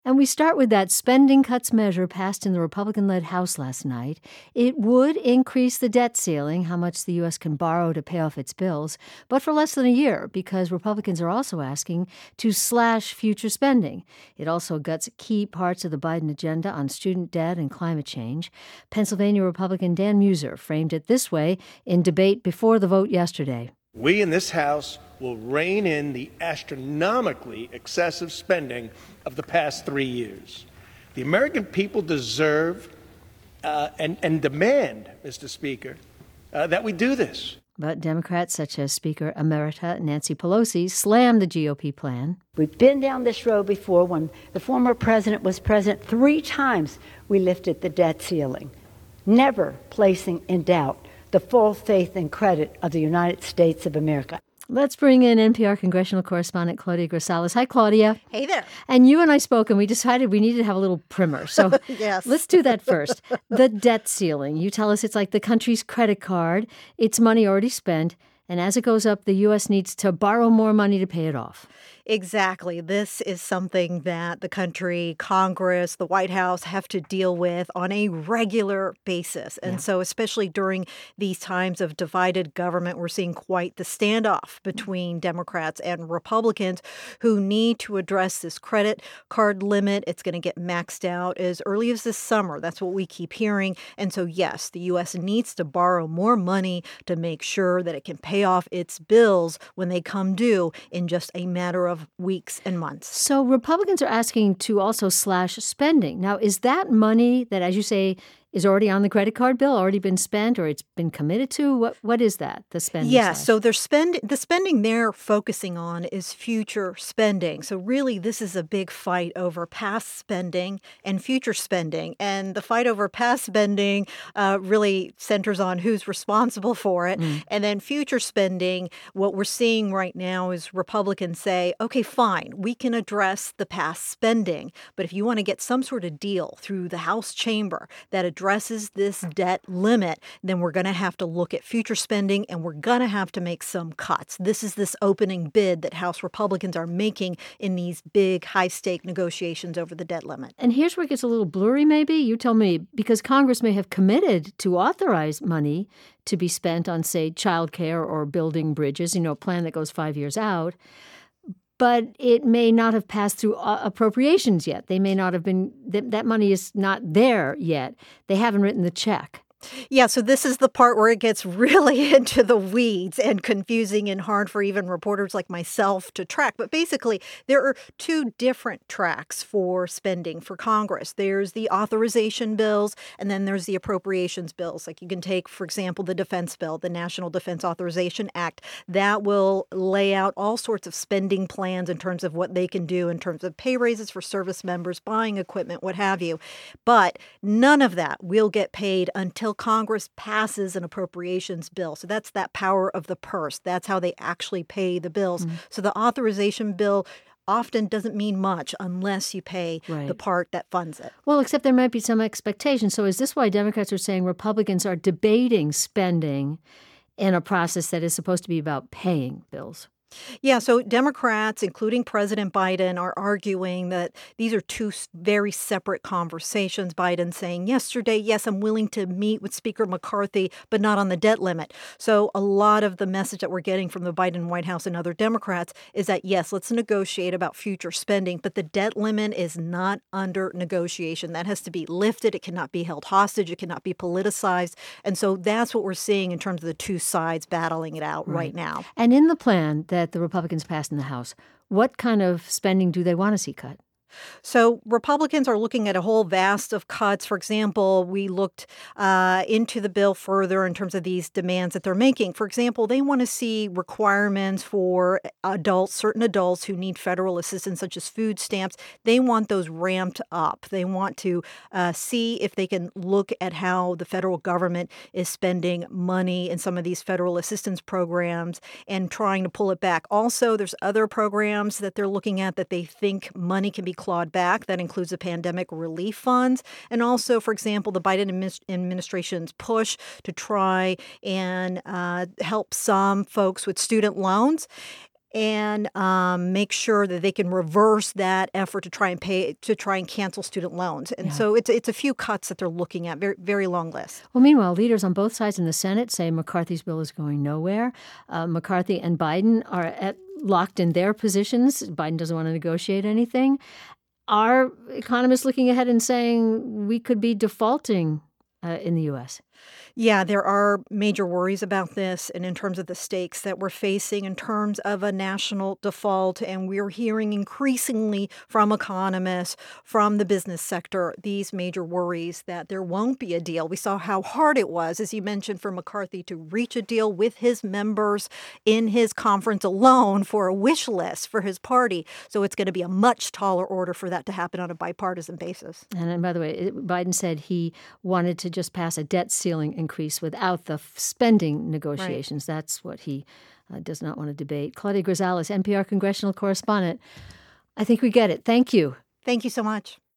And we start with that spending cuts measure passed in the Republican-led House last night. It would increase the debt ceiling, how much the U.S. can borrow to pay off its bills, but for less than a year, because Republicans are also asking to slash future spending. It also guts key parts of the Biden agenda on student debt and climate change. Pennsylvania Republican Dan Mueser framed it this way in debate before the vote yesterday. We in this House will rein in the astronomically excessive spending of the past 3 years. The American people deserve and demand, Mr. Speaker, that we do this. But Democrats such as Speaker Emerita Nancy Pelosi slammed the GOP plan. We've been down this road before. When the former president was president, 3 times we lifted the debt ceiling, never placing in doubt the full faith and credit of the United States of America. Let's bring in NPR congressional correspondent Claudia Grisales. Hi, Claudia. Hey there. And you and I spoke, and we decided we needed to have a little primer. So yes. Let's do that first. The debt ceiling. You tell us it's like the country's credit card. It's money already spent. And as it goes up, the U.S. needs to borrow more money to pay it off. Exactly. This is something that the country, Congress, the White House have to deal with on a regular basis. And so especially during these times of divided government, we're seeing quite the standoff between Democrats and Republicans who need to address this credit card limit. It's going to get maxed out as early as this summer. That's what we keep hearing. And so, yes, the U.S. needs to borrow more money to make sure that it can pay off its bills when they come due in just a matter of weeks and months. So Republicans are asking to also slash spending. Now, is that money that, as you say, is already on the credit card bill, already been spent, or it's been committed to? What is that, the spending? Yeah, slash? so the spending they're focusing on is future spending. So really, this is a big fight over past spending and future spending. And the fight over past spending really centers on who's responsible for it. And then future spending, what we're seeing right now is Republicans say, okay, fine, we can address the past spending. But if you want to get some sort of deal through the House chamber that addresses this debt limit, then we're going to have to look at future spending and we're going to have to make some cuts. This is this opening bid that House Republicans are making in these big, high-stake negotiations over the debt limit. And here's where it gets a little blurry, maybe. You tell me, because Congress may have committed to authorize money to be spent on, say, child care or building bridges, a plan that goes 5 years out. But it may not have passed through appropriations yet. They may not have been, that money is not there yet. They haven't written the check. Yeah, so this is the part where it gets really into the weeds and confusing and hard for even reporters like myself to track. But basically, there are 2 different tracks for spending for Congress. There's the authorization bills, and then there's the appropriations bills. Like you can take, for example, the defense bill, the National Defense Authorization Act. That will lay out all sorts of spending plans in terms of what they can do in terms of pay raises for service members, buying equipment, what have you. But none of that will get paid until Congress passes an appropriations bill. So that's that power of the purse. That's how they actually pay the bills. So the authorization bill often doesn't mean much unless you pay the part that funds it. Well, except there might be some expectation. So is this why Democrats are saying Republicans are debating spending in a process that is supposed to be about paying bills? Yeah, so Democrats, including President Biden, are arguing that these are 2 very separate conversations. Biden saying yesterday, yes, I'm willing to meet with Speaker McCarthy, but not on the debt limit. So a lot of the message that we're getting from the Biden White House and other Democrats is that, yes, let's negotiate about future spending, but the debt limit is not under negotiation. That has to be lifted. It cannot be held hostage. It cannot be politicized. And so that's what we're seeing in terms of the 2 sides battling it out right now. And in the plan that the Republicans passed in the House, what kind of spending do they want to see cut? So Republicans are looking at a whole vast of cuts. For example, we looked into the bill further in terms of these demands that they're making. For example, they want to see requirements for adults, certain adults who need federal assistance, such as food stamps. They want those ramped up. They want to see if they can look at how the federal government is spending money in some of these federal assistance programs and trying to pull it back. Also, there's other programs that they're looking at that they think money can be clawed back. That includes the pandemic relief funds. And also, for example, the Biden administration's push to try and help some folks with student loans. and make sure that they can reverse that effort to try and cancel student loans. And so it's a few cuts that they're looking at, very, very long list. Well, meanwhile, leaders on both sides in the Senate say McCarthy's bill is going nowhere. McCarthy and Biden are locked in their positions. Biden doesn't want to negotiate anything. Are economists looking ahead and saying we could be defaulting in the U.S.? Yeah, there are major worries about this, and in terms of the stakes that we're facing in terms of a national default. And we're hearing increasingly from economists, from the business sector, these major worries that there won't be a deal. We saw how hard it was, as you mentioned, for McCarthy to reach a deal with his members in his conference alone for a wish list for his party. So it's going to be a much taller order for that to happen on a bipartisan basis. And by the way, Biden said he wanted to just pass a debt ceiling increase without the spending negotiations. Right. That's what he does not want to debate. Claudia Grisales, NPR congressional correspondent. I think we get it. Thank you. Thank you so much.